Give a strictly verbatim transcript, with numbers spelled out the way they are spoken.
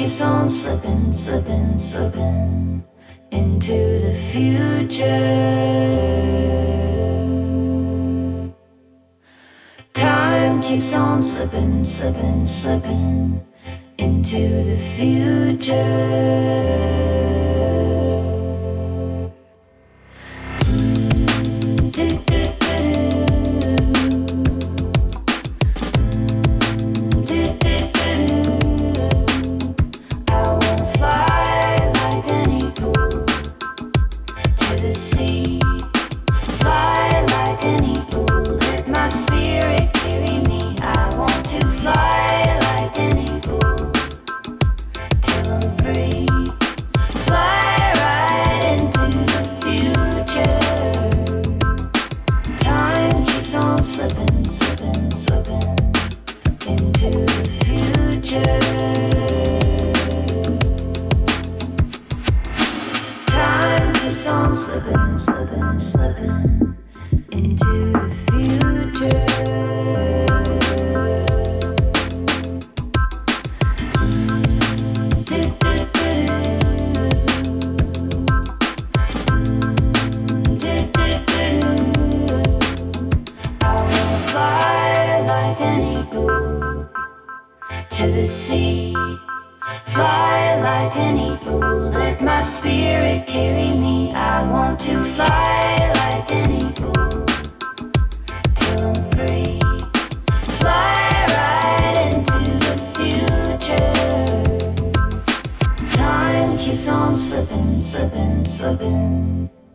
keeps on slipping, slipping, slipping into the future. Time keeps on slipping, slipping, slipping into the future. Slipping, slipping, slipping into the future. I will fly like an eagle to the sea. Fly like an eagle, let my spirit carry me. I want to fly like an eagle till I'm free. Fly right into the future. Time keeps on slipping, slipping, slipping